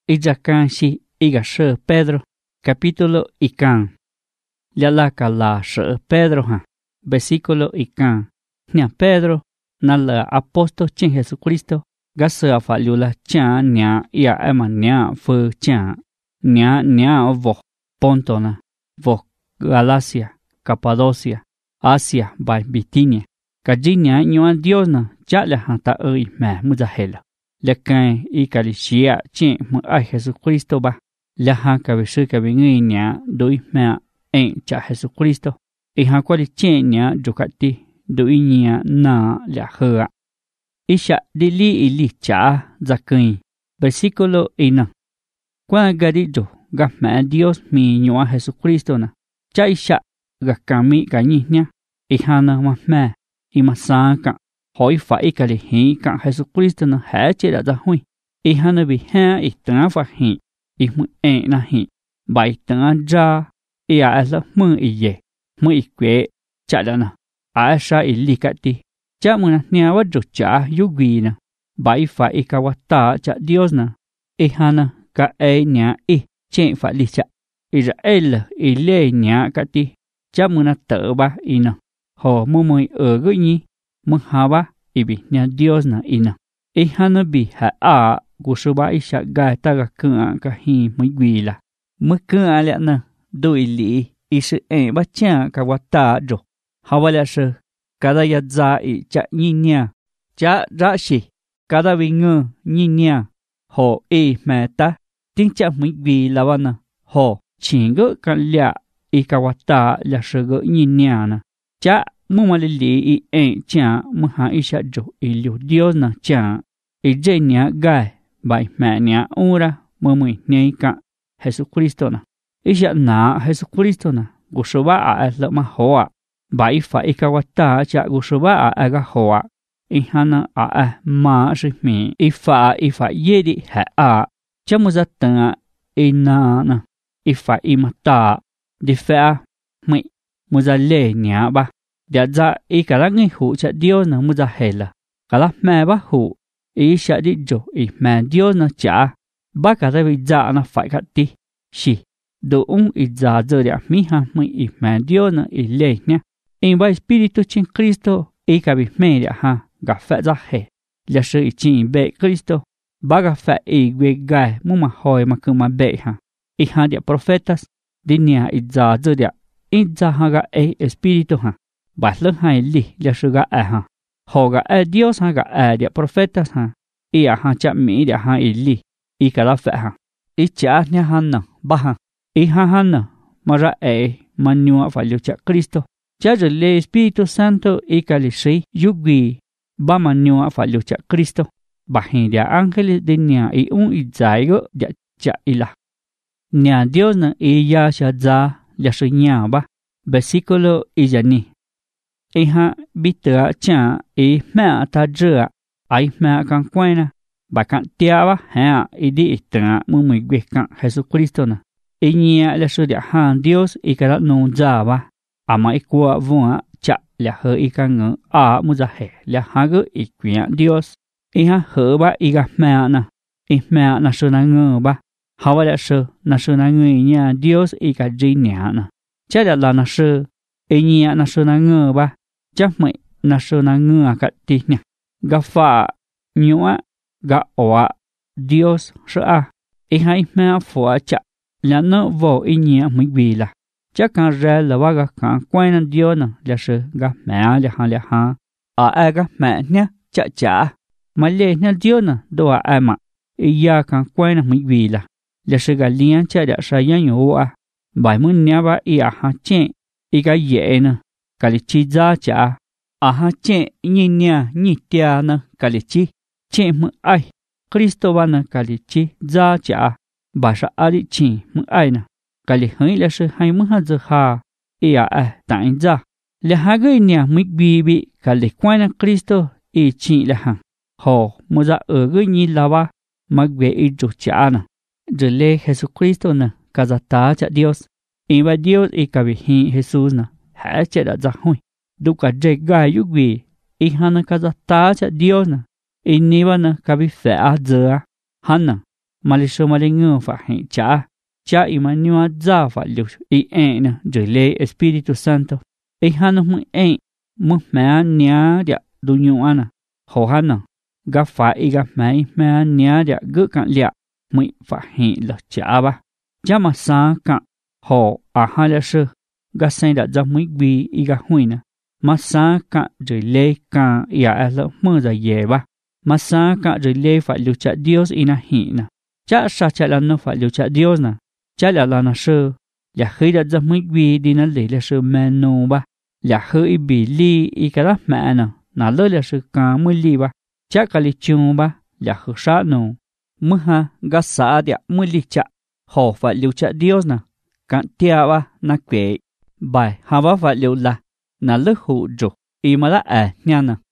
Ijacanshi igashe Pedro, capítulo ican. Yala kala she Pedro ha, versículo ican. Nia Pedro, nala apóstol chen Jesucristo, gase afaliula chan nia ia ema nia fu chan, nia vo Pontona, vo Galacia, Capadocia, Asia, by Bitinia. Kajinia nyuan Dios na, jala hanta me muzahela. Lekan ikalishia chen mu ai Jesucristo ba. Laha kabishu kabingi nia doi me en cha Jesucristo. Iha kwali chen nia jukati doi nia na lahua. Isha dili ili cha zakin. Versículo ina. Kwa gadijo gama Dios mi nyua Jesucristo na. Cha isha gakami ganyihnya. Ihana mahme imasaka. Hỏi phải cái lý cả Jesucristo nó hé chế đã ra huy. Ý hắn nó bị hé ý tanga phá hì. Ý mù ế na hì. Bài tanga ra. Ý á là mù ý dễ. Mù ý quế. Chá là nà. Á xa ý lý cả tì. Chá mù nà nia wá rụt chá yu quỳ nà. Bài phải ý cả wá ta chá Dios nà. Ý hắn nà cả ế nia ý. Chén phải lý chá. Ý ra ế là ý lê nia cả tì. Chá mù nà tớ ba ý nà. Hồ mù mùi ở gửi nhi. Menghawa ibi nya Dios na ina. Ihana bi ha gusuba isha gata ga kun ka hi mugwila. Mukun le na do ili isu ba cha ka wata jo. Hawala se kada ya za I cha nyinya. Cha rashi kada wingu nyinya. Ho meta ting cha mugwila wana. Ho chingo kan lia ka wata la se go nyinya na. Cha Mumalili I en cha muha isha jo ilio Dios na cha ijenya gai bai mania ura mumui neika Jesucristo na isha na Jesucristo na gusuba la mahoa bai fa ikawata cha gusuba aga hoa ihana ma shimi ifa yedi ha chamuzata inana ifa imata difa mai muzale nya ba Dia za kala ngi hu cha Dios na muzahela. Kala me ba hu. Isha di jo me Dios na cha. Ba kada vi za na fai kati. Shi. Do za zo dia miha mi me Dios na le nya. Ba Espíritu chin Cristo ka bi me dia ha. Ga fa za he. Ya shi chin be Cristo. Ba ga fa we gai mu ma hoi ma kuma be ha. Ha dia profetas. Dinia za zo dia. Za ha ga Espíritu ha. Bà lớn hai li là sự gã ha. Họ gã Dios ha gã dia profetas ha. Ha cha mi dia ha li. Cả la phệ ha. Cha nha han na ba ha. Ha na mà ra mà nhua phải lưu cha Cristo. Cha rồi le Espíritu Santo cả li sei yugi ba mà nhua phải lưu cha Cristo. Bà hình dia angeles de nia giải go dia cha ila. Nia Dios na ya cha za là sự nya ba. Versículo ijani. Ha bitra cha mea ta jua ai mea kan quena ba kan tiawa ha di itra mu muy gwe kan Jesucristo na nia la su dia han Dios kala no java ama ikwa voa cha la he kan mu za he la ha go ikwia Dios ha he ba ga mea na su na ngo ba hawa la su na su na ngui nya Dios ka jinya na cha la na su nia na su na ngo ba chắc mày na sơ na ngừa cả tì nè gà phà nhua gà oa Dios sơ hai mẹ phua chạ là nó vô nhẹ mới vì là chắc càng ra là gà càng quay na Dios nè là sơ gà mẹ là ha gà mẹ nhá chạ mà lên na Dios nè đồ mà ya càng quay na mới vì là sơ gà liên chạ đã sai nhau bài muốn nhá ba ha chén gà dễ nè Kalichi za cha aha che nyinya nyitia na kalichi che mu ai Cristo ba na kalichi za cha ba sha ali chi mu ai na kali hai la se hai mu ha za ha ta in za le ha ge nya mu bi kali kwa na Cristo chi la ha ho mu za ge ni la ba ma gwe ju cha na de le Jesucristo na kazata cha Dios ba Dios ka bi Jesus na hãy chạy đã ra hồi đúc cả dây gai yu quỷ hana kaza ta cha Dios na ni ba na ka bi fa giờ hana mà lý số mà lý ngư phải hiện cha y mà nhua ra phải lưu y nè rồi lê Espíritu Santo y hắn nó muốn mẹ nhá địa du nhung anh hồ hắn gặp phải y gặp mẹ nhá địa gỡ cạn liệt mới phải hiện là cha mà sáng cạn hồ hai là sư gặp sinh đã ra mới bị y gặp huy nè mà sáng cạn rồi lê cạn y là mơ ra về mà sáng cạn rồi lê phải lưu cha Dios y na hiện nè cha sa cha là nó phải lưu cha Dios nè cha là nó sư là khi đã ra mới bị đi nó lấy là sư menu là hơi bị li y cái đó mẹ nè lỡ là sư cá mới li cha cái li chung là hơi sát nô mưa ha gắt sát địa mới li cha họ phải lưu cha Dios nè cạn tia na quệ bài ha phải lưu là lỡ hụ rồi y mà là nha nè